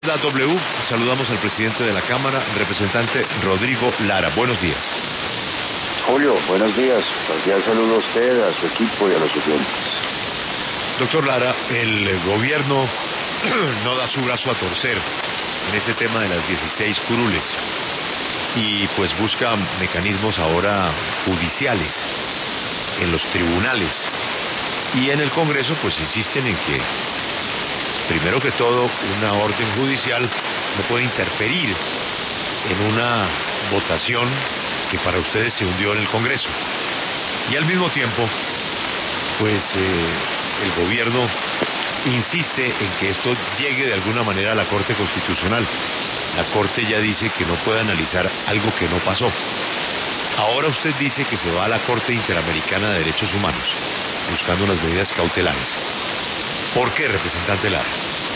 La W, saludamos al presidente de la Cámara, representante Rodrigo Lara. Buenos días. Julio, buenos días. Cordial saludo a usted, a su equipo y a los oyentes. Doctor Lara, el gobierno no da su brazo a torcer en este tema de las 16 curules y pues busca mecanismos ahora judiciales en los tribunales, y en el Congreso pues insisten en que primero que todo una orden judicial no puede interferir en una votación que para ustedes se hundió en el Congreso, y al mismo tiempo pues el gobierno insiste en que esto llegue de alguna manera a la Corte Constitucional. La Corte ya dice que no puede analizar algo que no pasó. Ahora usted dice que se va a la Corte Interamericana de Derechos Humanos buscando unas medidas cautelares. ¿Por qué, representante Lara?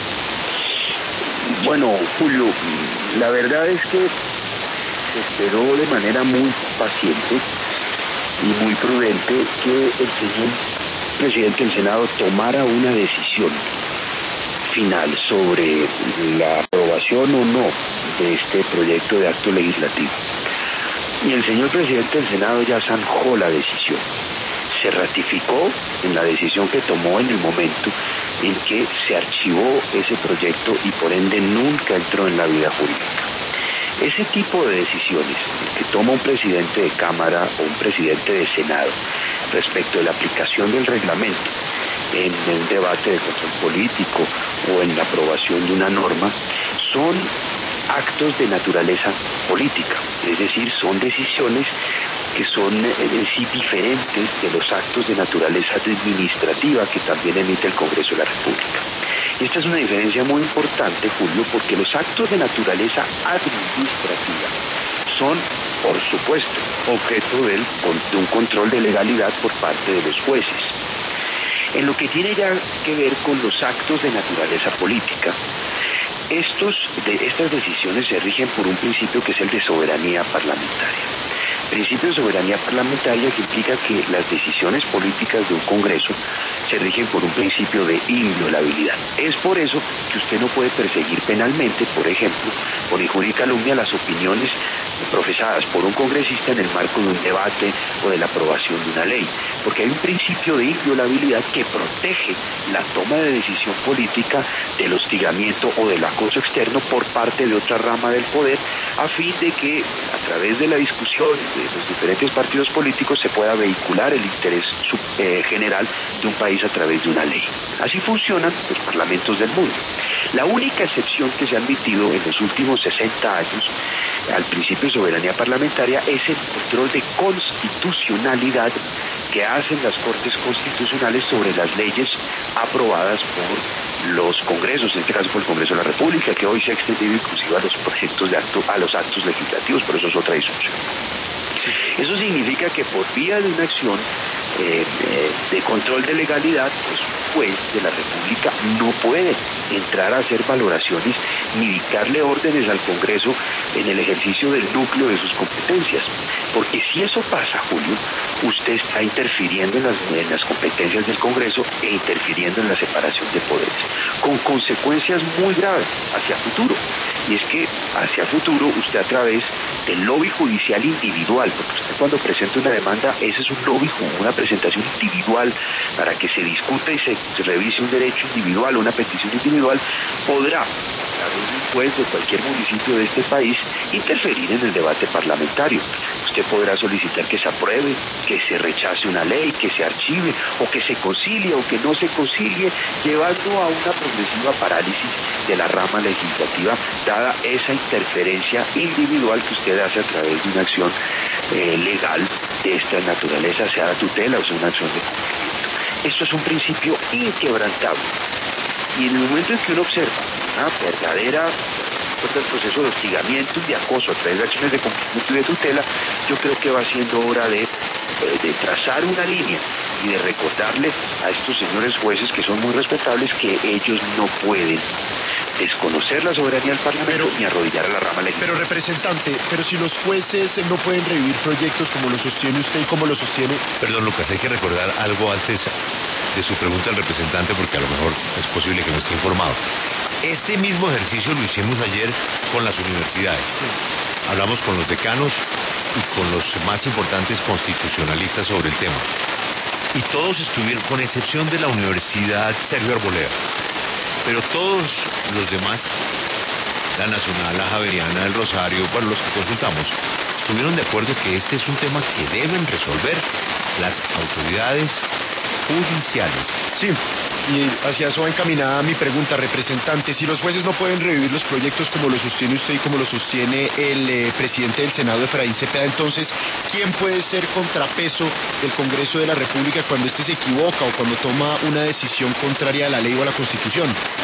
Bueno, Julio, la verdad es que se esperó de manera muy paciente y muy prudente que el señor presidente del Senado tomara una decisión final sobre la aprobación o no de este proyecto de acto legislativo. Y el señor presidente del Senado ya zanjó la decisión. Se ratificó en la decisión que tomó en el momento en que se archivó ese proyecto y por ende nunca entró en la vida jurídica. Ese tipo de decisiones que toma un presidente de Cámara o un presidente de Senado respecto de la aplicación del reglamento en el debate de control político o en la aprobación de una norma son actos de naturaleza política, es decir, son decisiones que son en sí diferentes de los actos de naturaleza administrativa que también emite el Congreso de la República. Y esta es una diferencia muy importante, Julio, porque los actos de naturaleza administrativa son, por supuesto, objeto de un control de legalidad por parte de los jueces. En lo que tiene ya que ver con los actos de naturaleza política, estas decisiones se rigen por un principio que es el de soberanía parlamentaria. Principio de soberanía parlamentaria que implica que las decisiones políticas de un Congreso se rigen por un principio de inviolabilidad. Es por eso que usted no puede perseguir penalmente, por ejemplo, por injuria y calumnia, las opiniones profesadas por un congresista en el marco de un debate o de la aprobación de una ley, porque hay un principio de inviolabilidad que protege la toma de decisión política del hostigamiento o del acoso externo por parte de otra rama del poder, a fin de que a través de la discusión de los diferentes partidos políticos se pueda vehicular el interés general de un país a través de una ley. Así funcionan los parlamentos del mundo. La única excepción que se ha admitido en los últimos 60 años al principio de soberanía parlamentaria es el control de constitucionalidad que hacen las Cortes Constitucionales sobre las leyes aprobadas por los congresos, en este caso por el Congreso de la República, que hoy se ha extendido inclusive a los proyectos de acto, a los actos legislativos, pero eso es otra discusión. Eso significa que por vía de una acción de control de legalidad, pues un juez de la República no puede entrar a hacer valoraciones ni dictarle órdenes al Congreso en el ejercicio del núcleo de sus competencias. Porque si eso pasa, Julio, usted está interfiriendo en las competencias del Congreso e interfiriendo en la separación de poderes, con consecuencias muy graves hacia futuro. Y es que hacia futuro usted a través del lobby judicial individual, porque usted cuando presenta una demanda, ese es un lobby, una presentación individual para que se discuta y se revise un derecho individual o una petición individual, podrá, a través de un juez de cualquier municipio de este país, interferir en el debate parlamentario. Usted podrá solicitar que se apruebe, que se rechace una ley, que se archive, o que se concilie o que no se concilie, llevando a una progresiva parálisis de la rama legislativa, dada esa interferencia individual que usted hace a través de una acción legal de esta naturaleza, sea de tutela o sea una acción de cumplimiento. Esto es un principio inquebrantable. Y en el momento en que uno observa una verdadera el proceso de hostigamiento y de acoso a través de acciones de cumplimiento y de tutela, yo creo que va siendo hora de trazar una línea y de recordarle a estos señores jueces, que son muy respetables, que ellos no pueden desconocer la soberanía del Parlamento ni arrodillar a la rama legislativa. Pero representante, pero si los jueces no pueden revivir proyectos como lo sostiene usted y como lo sostiene... Perdón, Lucas, hay que recordar algo antes de su pregunta al representante, porque a lo mejor es posible que no esté informado. Este mismo ejercicio lo hicimos ayer con las universidades. Hablamos con los decanos y con los más importantes constitucionalistas sobre el tema. Y todos estuvieron, con excepción de la Universidad Sergio Arboleda, pero todos los demás, la Nacional, la Javeriana, el Rosario, bueno, los que consultamos, estuvieron de acuerdo que este es un tema que deben resolver las autoridades judiciales. Sí, y hacia eso va encaminada mi pregunta, representante. Si los jueces no pueden revivir los proyectos como lo sostiene usted y como lo sostiene el presidente del Senado, Efraín Cepeda, entonces, ¿quién puede ser contrapeso del Congreso de la República cuando éste se equivoca o cuando toma una decisión contraria a la ley o a la Constitución?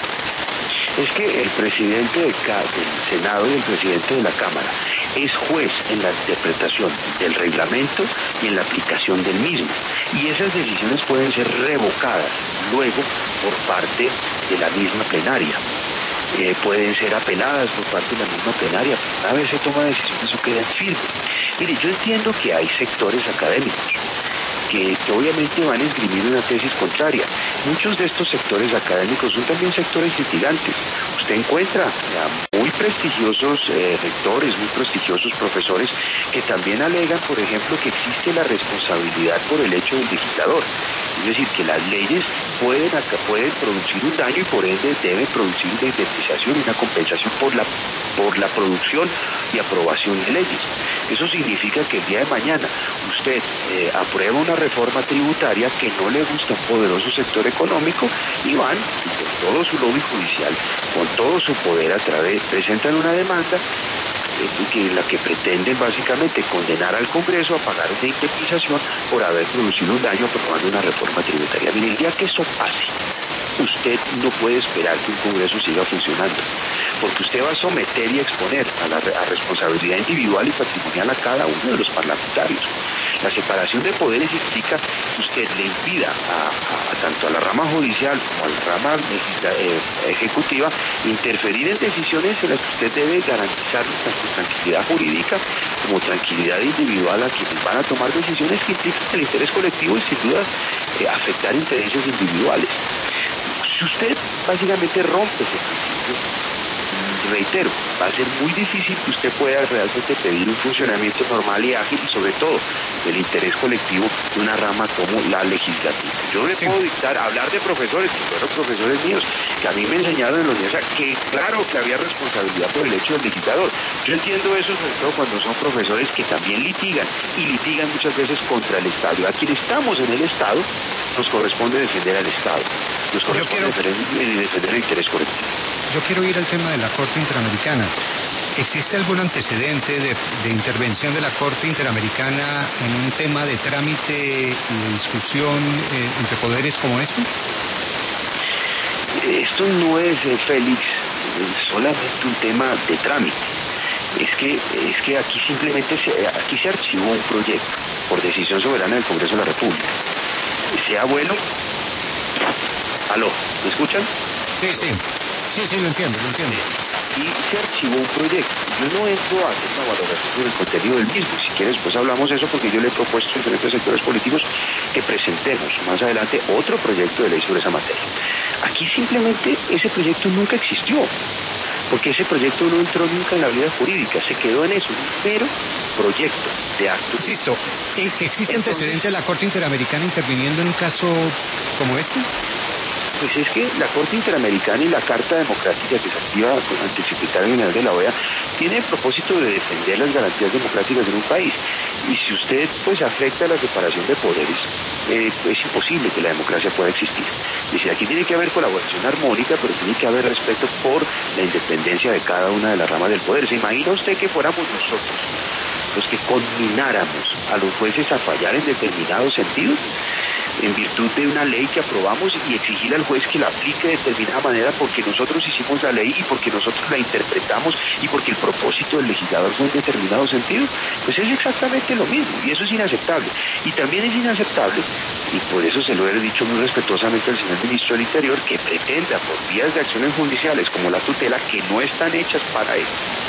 Es que el presidente del Senado y el presidente de la Cámara es juez en la interpretación del reglamento y en la aplicación del mismo. Y esas decisiones pueden ser revocadas luego por parte de la misma plenaria. Pueden ser apeladas por parte de la misma plenaria. Una vez se toma decisión, eso queda en firme. Mire, yo entiendo que hay sectores académicos que obviamente van a esgrimir una tesis contraria. Muchos de estos sectores académicos son también sectores litigantes. Usted encuentra muy prestigiosos rectores, muy prestigiosos profesores que también alegan, por ejemplo, que existe la responsabilidad por el hecho del legislador. Es decir, que las leyes pueden producir un daño y por ende deben producir una indemnización y una compensación por la producción y aprobación de leyes. Eso significa que el día de mañana usted aprueba una reforma tributaria que no le gusta a un poderoso sector económico y van, con todo su lobby judicial, con todo su poder presentan una demanda la que pretenden básicamente condenar al Congreso a pagar una indemnización por haber producido un daño aprobando una reforma tributaria. Mire, el día que eso pase, usted no puede esperar que un Congreso siga funcionando, porque usted va a someter y exponer a responsabilidad individual y patrimonial a cada uno de los parlamentarios. La separación de poderes implica que usted le impida tanto a la rama judicial como a la rama ejecutiva interferir en decisiones en las que usted debe garantizar tanto tranquilidad jurídica como tranquilidad individual a quienes van a tomar decisiones que implican el interés colectivo y sin duda afectar intereses individuales. Si usted básicamente rompe ese principio, reitero, va a ser muy difícil que usted pueda realmente pedir un funcionamiento normal y ágil y sobre todo el interés colectivo de una rama como la legislativa. Yo no le puedo hablar de profesores, que fueron profesores míos, que a mí me enseñaron en la universidad que claro que había responsabilidad por el hecho del legislador. Yo entiendo eso sobre todo cuando son profesores que también litigan y litigan muchas veces contra el Estado. Y a quien estamos en el Estado nos corresponde defender al Estado, nos corresponde defender el interés colectivo. Yo quiero ir al tema de la Corte Interamericana. ¿Existe algún antecedente de intervención de la Corte Interamericana en un tema de trámite y de discusión entre poderes como este? Esto no es, Félix, solamente un tema de trámite. Es que aquí simplemente se archivó un proyecto por decisión soberana del Congreso de la República. Sea bueno. ¿Aló? ¿Me escuchan? Sí, lo entiendo. Y se archivó un proyecto. Yo no entro a hacer una valoración sobre el contenido del mismo. Si quieres, pues hablamos de eso porque yo le he propuesto a diferentes sectores políticos que presentemos más adelante otro proyecto de ley sobre esa materia. Aquí simplemente ese proyecto nunca existió, porque ese proyecto no entró nunca en la vida jurídica, se quedó en eso, un mero proyecto de acto. Insisto, ¿existe antecedente de la Corte Interamericana interviniendo en un caso como este? Pues es que la Corte Interamericana y la Carta Democrática que se activa ante el Secretario General de la OEA tiene el propósito de defender las garantías democráticas en un país. Y si usted pues afecta la separación de poderes, es imposible que la democracia pueda existir. Es decir, aquí tiene que haber colaboración armónica, pero tiene que haber respeto por la independencia de cada una de las ramas del poder. ¿Se imagina usted que fuéramos nosotros los que conmináramos a los jueces a fallar en determinados sentidos, en virtud de una ley que aprobamos y exigir al juez que la aplique de determinada manera porque nosotros hicimos la ley y porque nosotros la interpretamos y porque el propósito del legislador fue en determinado sentido? Pues es exactamente lo mismo y eso es inaceptable. Y también es inaceptable, y por eso se lo he dicho muy respetuosamente al señor ministro del Interior, que pretenda por vías de acciones judiciales como la tutela que no están hechas para eso,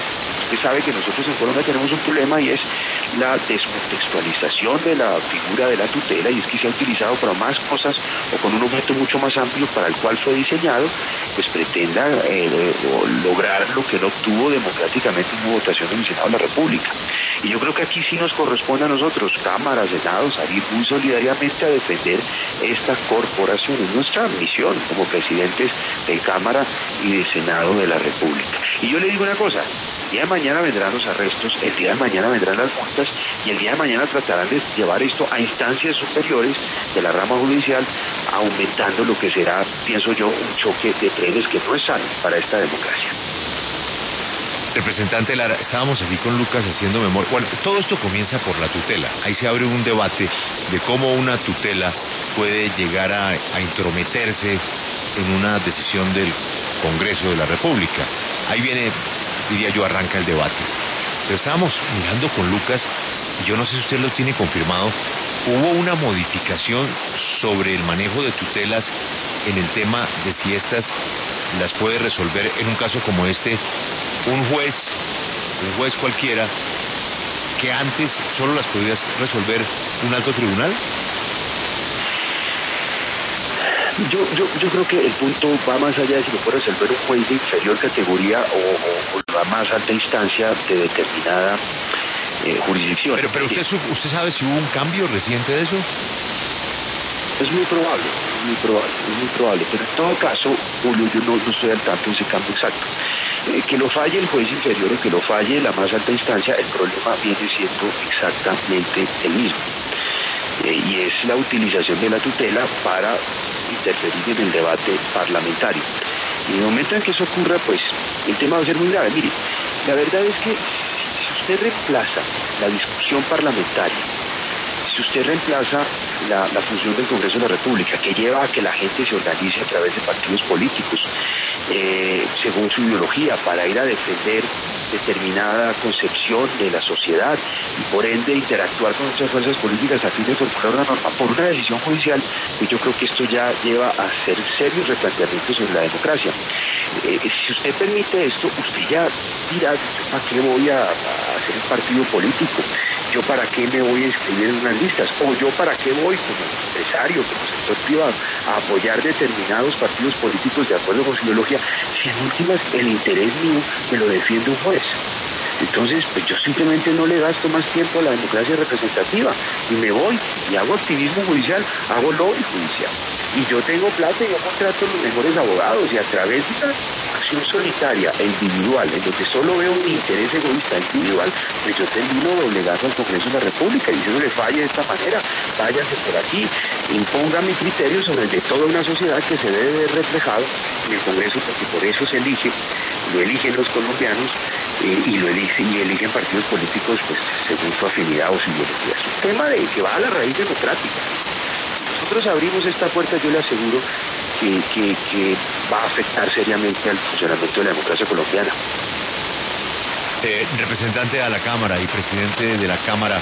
Usted sabe que nosotros en Colombia tenemos un problema y es la descontextualización de la figura de la tutela, y es que se ha utilizado para más cosas o con un objeto mucho más amplio para el cual fue diseñado, pues pretenda lograr lo que no obtuvo democráticamente en una votación en el Senado de la República. Y yo creo que aquí sí nos corresponde a nosotros, Cámara, Senado, salir muy solidariamente a defender esta corporación. Es nuestra misión como presidentes de Cámara y de Senado de la República. Y yo le digo una cosa, el día de mañana vendrán los arrestos, el día de mañana vendrán las multas y el día de mañana tratarán de llevar esto a instancias superiores de la rama judicial, aumentando lo que será, pienso yo, un choque de trenes que no es sano para esta democracia. Representante Lara, estábamos aquí con Lucas haciendo memoria. Bueno, todo esto comienza por la tutela. Ahí se abre un debate de cómo una tutela puede llegar a intrometerse en una decisión del Congreso de la República. Ahí viene, diría yo, arranca el debate. Pero estábamos mirando con Lucas, y yo no sé si usted lo tiene confirmado, hubo una modificación sobre el manejo de tutelas en el tema de si estas las puede resolver en un caso como este un juez cualquiera, que antes solo las podía resolver un alto tribunal. Yo creo que el punto va más allá de si lo puede resolver un juez de inferior categoría o la más alta instancia de determinada jurisdicción. Pero usted sabe si hubo un cambio reciente de eso. Es muy probable. Pero en todo caso, Julio, yo no estoy al tanto de ese cambio exacto. Que lo falle el juez inferior o que lo falle la más alta instancia, el problema viene siendo exactamente el mismo. Y es la utilización de la tutela para interferir en el debate parlamentario. Y en el momento en que eso ocurra, pues el tema va a ser muy grave. Mire, la verdad es que si usted reemplaza la discusión parlamentaria, si usted reemplaza la función del Congreso de la República, que lleva a que la gente se organice a través de partidos políticos, según su ideología, para ir a defender determinada concepción de la sociedad y por ende interactuar con otras fuerzas políticas a fin de formular una norma por una decisión judicial, pues yo creo que esto ya lleva a hacer serios replanteamientos en la democracia. Si usted permite esto, usted ya dirá, ¿para qué voy a hacer un partido político? ¿Yo para qué me voy a inscribir en unas listas? ¿O yo para qué voy como empresario, como sector privado, a apoyar determinados partidos políticos de acuerdo con su ideología? Si en últimas el interés mío me lo defiende un juez. Entonces, pues yo simplemente no le gasto más tiempo a la democracia representativa y me voy y hago activismo judicial, hago lobby judicial. Y yo tengo plata y yo contrato los mejores abogados y a través de una acción solitaria e individual, en donde solo veo un interés egoísta individual, pues yo termino doblegando al Congreso de la República y diciéndole falle de esta manera, váyase por aquí, imponga mi criterio sobre el de toda una sociedad que se debe ver reflejado en el Congreso, porque por eso se elige, lo eligen los colombianos y eligen partidos políticos pues según su afinidad o su ideología. Es un tema que va a la raíz democrática. Nosotros abrimos esta puerta, yo le aseguro que va a afectar seriamente al funcionamiento de la democracia colombiana. Representante a la Cámara y presidente de la Cámara,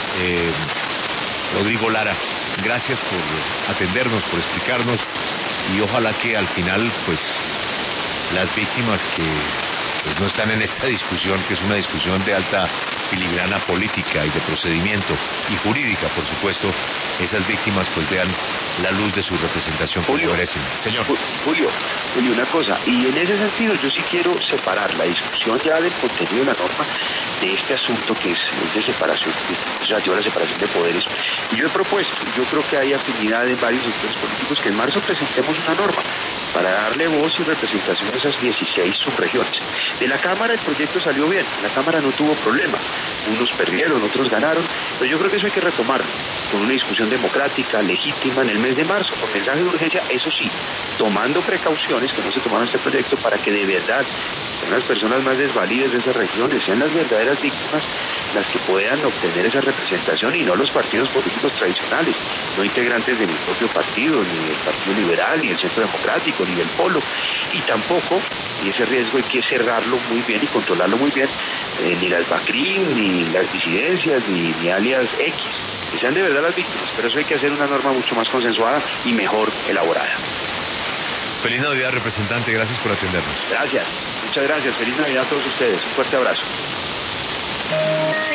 Rodrigo Lara, gracias por atendernos, por explicarnos, y ojalá que al final pues las víctimas que pues no están en esta discusión, que es una discusión de alta filigrana política y de procedimiento y jurídica, por supuesto, esas víctimas pues vean la luz de su representación como merecen. Señor. Julio, una cosa, y en ese sentido yo sí quiero separar la discusión ya del contenido de la norma de este asunto que es de separación, relativo a la separación de poderes. Y yo he propuesto, yo creo que hay afinidad en varios sectores políticos, que en marzo presentemos una norma para darle voz y representación a esas 16 subregiones. De la Cámara el proyecto salió bien, la Cámara no tuvo problema, unos perdieron, otros ganaron, pero yo creo que eso hay que retomarlo, con una discusión democrática, legítima, en el mes de marzo, con mensaje de urgencia, eso sí, tomando precauciones que no se tomaron en este proyecto para que de verdad sean las personas más desvalidas de esas regiones, sean las verdaderas víctimas las que puedan obtener esa representación y no los partidos políticos tradicionales, no integrantes de mi propio partido, ni el Partido Liberal, ni el Centro Democrático, ni del Polo, y tampoco, y ese riesgo hay que cerrarlo muy bien y controlarlo muy bien, ni las BACRIM, ni las disidencias, ni alias X, que sean de verdad las víctimas, pero eso hay que hacer una norma mucho más consensuada y mejor elaborada. Feliz Navidad, representante, gracias por atendernos. Gracias. Muchas gracias. Feliz Navidad a todos ustedes. Un fuerte abrazo.